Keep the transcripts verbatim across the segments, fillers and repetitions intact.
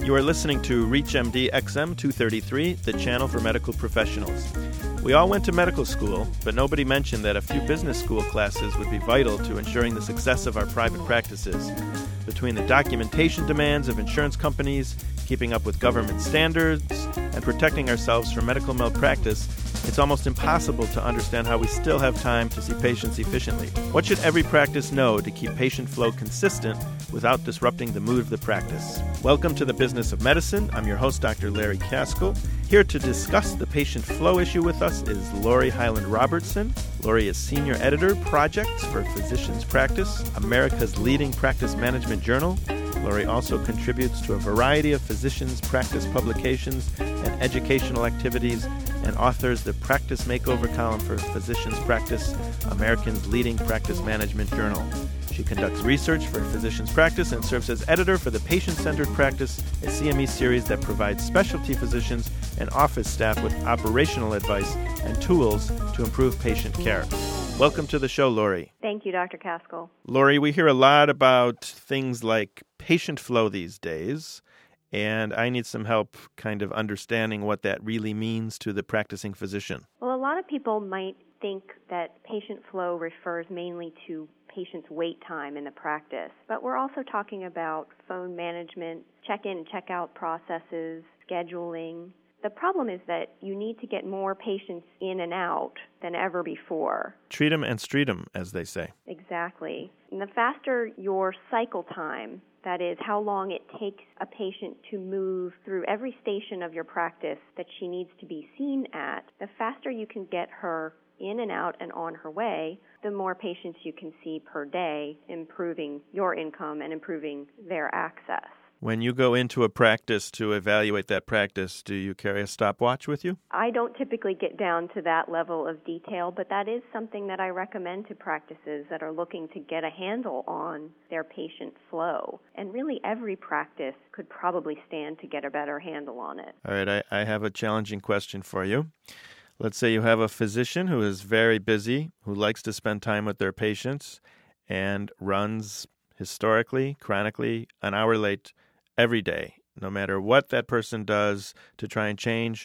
You are listening to ReachMD X M two thirty-three, the channel for medical professionals. We all went to medical school, but nobody mentioned that a few business school classes would be vital to ensuring the success of our private practices. Between the documentation demands of insurance companies, keeping up with government standards, and protecting ourselves from medical malpractice, it's almost impossible to understand how we still have time to see patients efficiently. What should every practice know to keep patient flow consistent without disrupting the mood of the practice? Welcome to the Business of Medicine. I'm your host, Doctor Larry Kaskel. Here to discuss the patient flow issue with us is Lori Highland Robertson. Lori is Senior Editor, Projects for Physicians Practice, America's leading practice management journal. Lori also contributes to a variety of physicians' practice publications and educational activities and authors the Practice Makeover column for Physicians Practice, America's leading practice management journal. She conducts research for Physicians Practice and serves as editor for the Patient-Centered Practice, a C M E series that provides specialty physicians and office staff with operational advice and tools to improve patient care. Welcome to the show, Lori. Thank you, Doctor Kaskel. Lori, we hear a lot about things like patient flow these days, and I need some help kind of understanding what that really means to the practicing physician. Well, a lot of people might think that patient flow refers mainly to patients' wait time in the practice, but we're also talking about phone management, check-in and check-out processes, scheduling. The problem is that you need to get more patients in and out than ever before. Treat 'em and street 'em, as they say. Exactly. And the faster your cycle time, that is, how long it takes a patient to move through every station of your practice that she needs to be seen at, the faster you can get her in and out and on her way, the more patients you can see per day, improving your income and improving their access. When you go into a practice to evaluate that practice, do you carry a stopwatch with you? I don't typically get down to that level of detail, but that is something that I recommend to practices that are looking to get a handle on their patient flow. And really every practice could probably stand to get a better handle on it. All right, I, I have a challenging question for you. Let's say you have a physician who is very busy, who likes to spend time with their patients, and runs historically, chronically, an hour late every day. No matter what that person does to try and change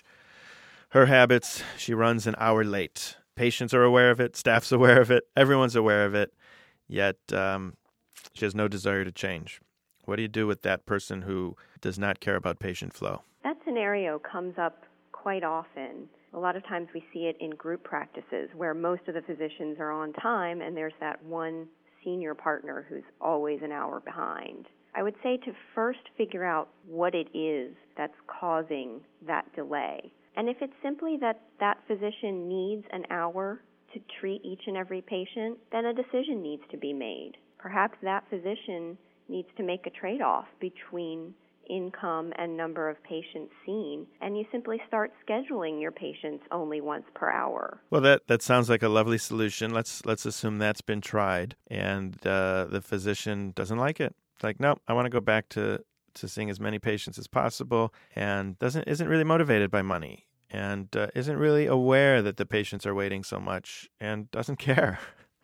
her habits, she runs an hour late. Patients are aware of it, staff's aware of it, everyone's aware of it, yet um, she has no desire to change. What do you do with that person who does not care about patient flow? That scenario comes up quite often. A lot of times we see it in group practices where most of the physicians are on time and there's that one senior partner who's always an hour behind. I would say to first figure out what it is that's causing that delay. And if it's simply that that physician needs an hour to treat each and every patient, then a decision needs to be made. Perhaps that physician needs to make a trade-off between income and number of patients seen, and you simply start scheduling your patients only once per hour. Well, that, that sounds like a lovely solution. Let's let's assume that's been tried, and uh, the physician doesn't like it. It's like, no, I want to go back to, to seeing as many patients as possible, and doesn't isn't really motivated by money, and uh, isn't really aware that the patients are waiting so much, and doesn't care.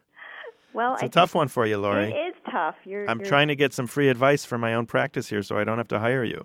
Well, it's a I tough one for you, Lori. It is tough. You're, I'm you're... trying to get some free advice for my own practice here so I don't have to hire you.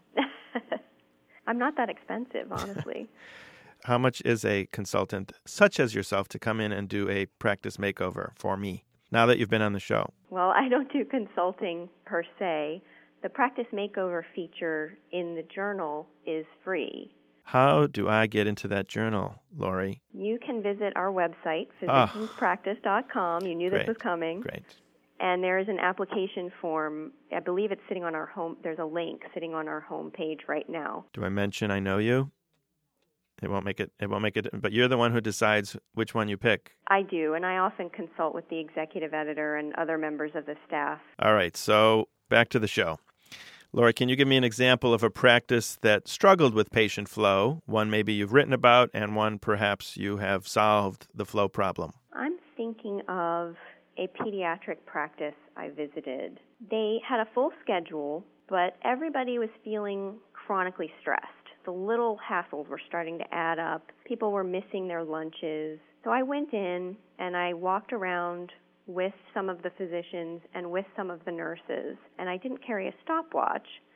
I'm not that expensive, honestly. How much is a consultant such as yourself to come in and do a practice makeover for me now that you've been on the show? Well, I don't do consulting per se. The practice makeover feature in the journal is free. How do I get into that journal, Lori? You can visit our website, physicians practice dot com. You knew Great. this was coming. Great. And there is an application form. I believe it's sitting on our home. There's a link sitting on our home page right now. Do I mention I know you? It won't make it. It won't make it. But you're the one who decides which one you pick. I do, and I often consult with the executive editor and other members of the staff. All right. So back to the show. Lori, can you give me an example of a practice that struggled with patient flow, one maybe you've written about and one perhaps you have solved the flow problem? I'm thinking of a pediatric practice I visited. They had a full schedule, but everybody was feeling chronically stressed. The little hassles were starting to add up. People were missing their lunches. So I went in and I walked around with some of the physicians and with some of the nurses. And I didn't carry a stopwatch,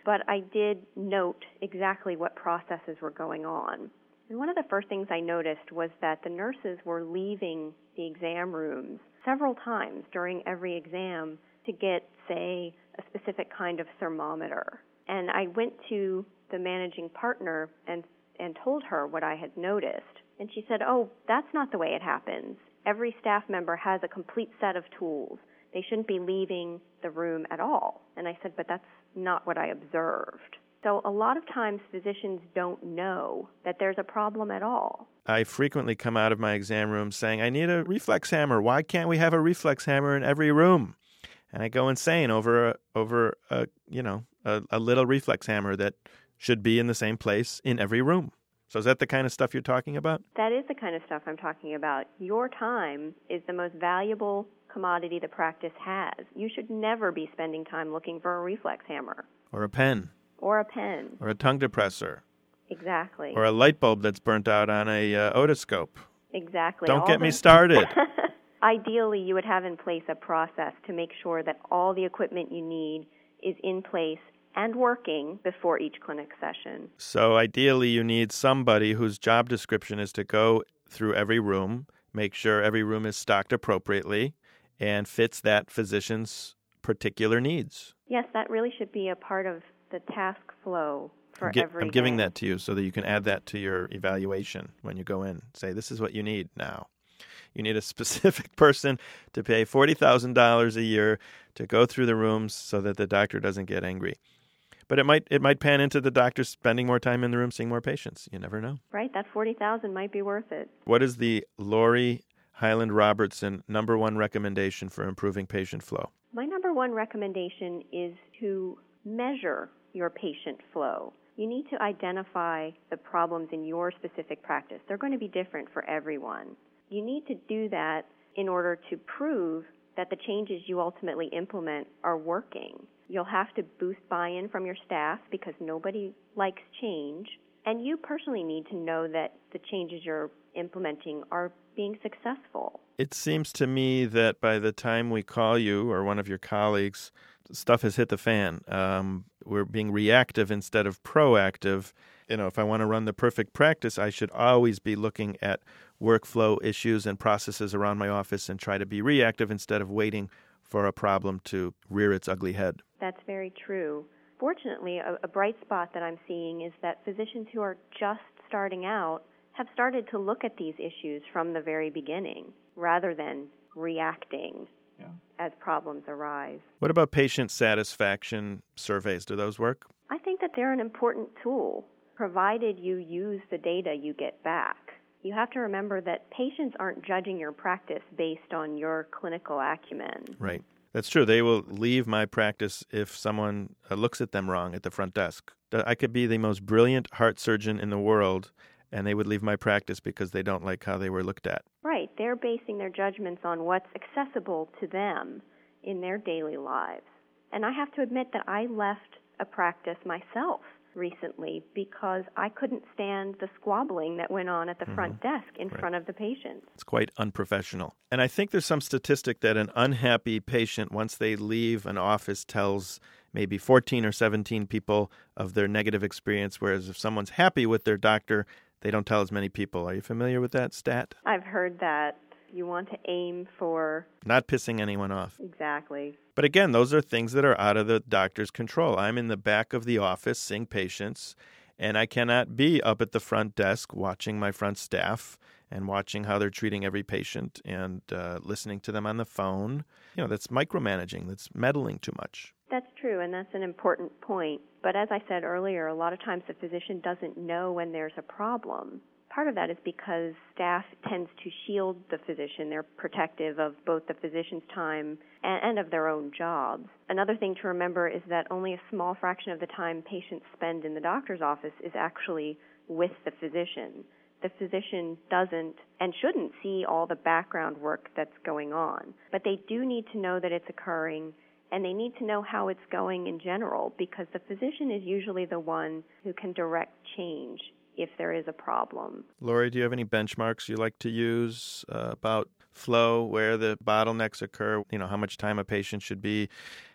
but I did note exactly what processes were going on. And one of the first things I noticed was that the nurses were leaving the exam rooms several times during every exam to get, say, a specific kind of thermometer. And I went to the managing partner and, and told her what I had noticed. And she said, oh, that's not the way it happens. Every staff member has a complete set of tools. They shouldn't be leaving the room at all. And I said, but that's not what I observed. So a lot of times physicians don't know that there's a problem at all. I frequently come out of my exam room saying, I need a reflex hammer. Why can't we have a reflex hammer in every room? And I go insane over a, over a, you know, a, a little reflex hammer that should be in the same place in every room. So is that the kind of stuff you're talking about? That is the kind of stuff I'm talking about. Your time is the most valuable commodity the practice has. You should never be spending time looking for a reflex hammer. Or a pen. Or a pen. Or a tongue depressor. Exactly. Or a light bulb that's burnt out on a uh, otoscope. Exactly. Don't all get the... me started. Ideally, you would have in place a process to make sure that all the equipment you need is in place and working before each clinic session. So ideally, you need somebody whose job description is to go through every room, make sure every room is stocked appropriately, and fits that physician's particular needs. Yes, that really should be a part of the task flow for I'm, gi- every I'm giving day. that to you so that you can add that to your evaluation when you go in. Say, this is what you need now. You need a specific person to pay forty thousand dollars a year to go through the rooms so that the doctor doesn't get angry. But it might it might pan into the doctor spending more time in the room, seeing more patients. You never know. Right, that forty thousand dollars might be worth it. What is the Lori Highland Robertson number one recommendation for improving patient flow? My number one recommendation is to measure your patient flow. You need to identify the problems in your specific practice. They're going to be different for everyone. You need to do that in order to prove that the changes you ultimately implement are working. You'll have to boost buy-in from your staff because nobody likes change. And you personally need to know that the changes you're implementing are being successful. It seems to me that by the time we call you or one of your colleagues, stuff has hit the fan. Um, we're being reactive instead of proactive. You know, if I want to run the perfect practice, I should always be looking at workflow issues and processes around my office and try to be reactive instead of waiting for a problem to rear its ugly head. That's very true. Fortunately, a, a bright spot that I'm seeing is that physicians who are just starting out have started to look at these issues from the very beginning rather than reacting yeah. as problems arise. What about patient satisfaction surveys? Do those work? I think that they're an important tool, provided you use the data you get back. You have to remember that patients aren't judging your practice based on your clinical acumen. Right. That's true. They will leave my practice if someone uh, looks at them wrong at the front desk. I could be the most brilliant heart surgeon in the world, and they would leave my practice because they don't like how they were looked at. Right. They're basing their judgments on what's accessible to them in their daily lives. And I have to admit that I left a practice myself recently because I couldn't stand the squabbling that went on at the mm-hmm. front desk in right. front of the patient. It's quite unprofessional. And I think there's some statistic that an unhappy patient, once they leave an office, tells maybe fourteen or seventeen people of their negative experience, whereas if someone's happy with their doctor, they don't tell as many people. Are you familiar with that stat? I've heard that. You want to aim for... not pissing anyone off. Exactly. But again, those are things that are out of the doctor's control. I'm in the back of the office seeing patients, and I cannot be up at the front desk watching my front staff and watching how they're treating every patient and uh, listening to them on the phone. You know, that's micromanaging. That's meddling too much. That's true, and that's an important point. But as I said earlier, a lot of times the physician doesn't know when there's a problem. Part of that is because staff tends to shield the physician. They're protective of both the physician's time and of their own jobs. Another thing to remember is that only a small fraction of the time patients spend in the doctor's office is actually with the physician. The physician doesn't and shouldn't see all the background work that's going on. But they do need to know that it's occurring, and they need to know how it's going in general, because the physician is usually the one who can direct change if there is a problem. Lori, do you have any benchmarks you like to use uh, about flow, where the bottlenecks occur, you know, how much time a patient should be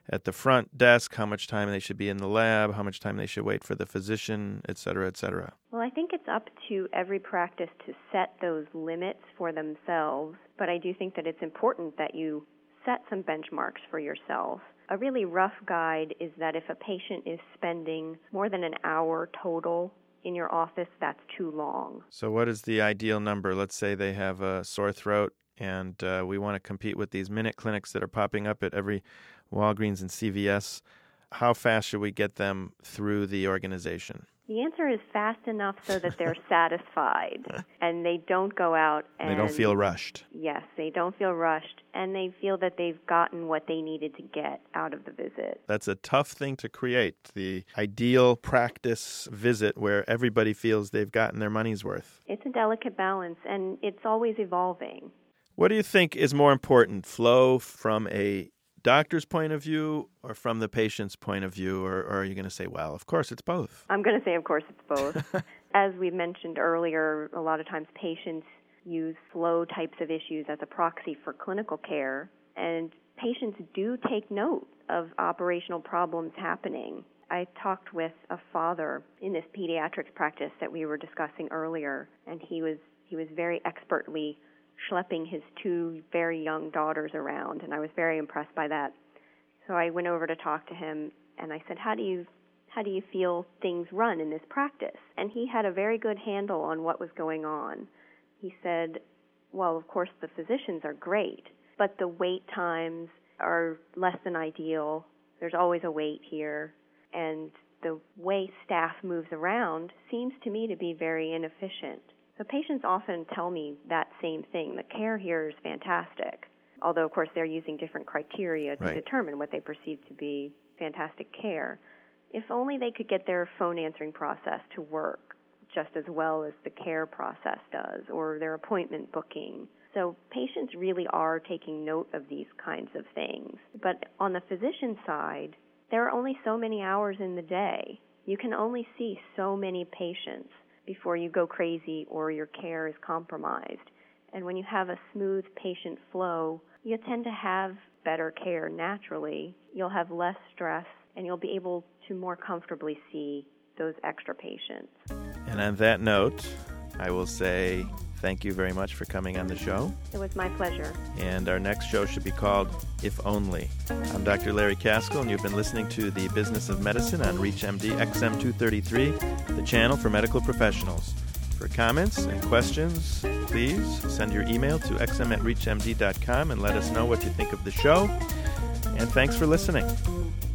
at the front desk, how much time they should be in the lab, how much time they should wait for the physician, et cetera, et cetera? Well, I think it's up to every practice to set those limits for themselves, but I do think that it's important that you set some benchmarks for yourself. A really rough guide is that if a patient is spending more than an hour total in your office, that's too long. So what is the ideal number? Let's say they have a sore throat and uh, we want to compete with these minute clinics that are popping up at every Walgreens and C V S. How fast should we get them through the organization? The answer is fast enough so that they're satisfied and they don't go out and... They don't feel rushed. Yes, they don't feel rushed, and they feel that they've gotten what they needed to get out of the visit. That's a tough thing to create, the ideal practice visit where everybody feels they've gotten their money's worth. It's a delicate balance, and it's always evolving. What do you think is more important, flow from a doctor's point of view or from the patient's point of view, or, or are you going to say, well, of course it's both? I'm going to say, of course, it's both. As we mentioned earlier, a lot of times patients use flow types of issues as a proxy for clinical care, and patients do take note of operational problems happening. I talked with a father in this pediatrics practice that we were discussing earlier, and he was he was very expertly schlepping his two very young daughters around, and I was very impressed by that. So I went over to talk to him, and I said, how do you how do you feel things run in this practice? And he had a very good handle on what was going on. He said, well, of course, the physicians are great, but the wait times are less than ideal. There's always a wait here, and the way staff moves around seems to me to be very inefficient. So patients often tell me that same thing. The care here is fantastic, although, of course, they're using different criteria to right. determine what they perceive to be fantastic care. If only they could get their phone answering process to work just as well as the care process does, or their appointment booking. So patients really are taking note of these kinds of things. But on the physician side, there are only so many hours in the day. You can only see so many patients before you go crazy or your care is compromised. And when you have a smooth patient flow, you tend to have better care naturally. You'll have less stress, and you'll be able to more comfortably see those extra patients. And on that note, I will say thank you very much for coming on the show. It was my pleasure. And our next show should be called If Only. I'm Doctor Larry Caskell, and you've been listening to The Business of Medicine on ReachMD X M two thirty-three, the channel for medical professionals. For comments and questions, please send your email to x m at reach m d dot com and let us know what you think of the show. And thanks for listening.